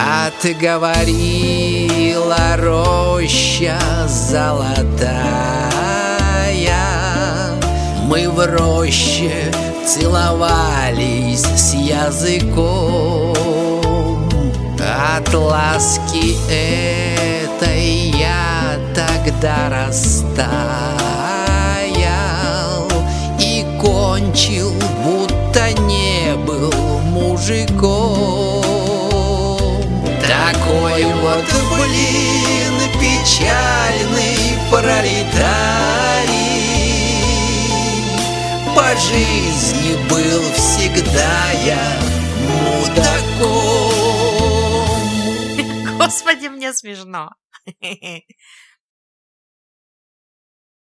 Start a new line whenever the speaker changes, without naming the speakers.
Отговорила роща золотая. Мы в роще целовались с языком. От ласки этой я тогда растаял и кончил, будто не был мужиком. Такой вот, блин, печальный пролетарий. По жизни был всегда я мудаком.
Господи, мне смешно.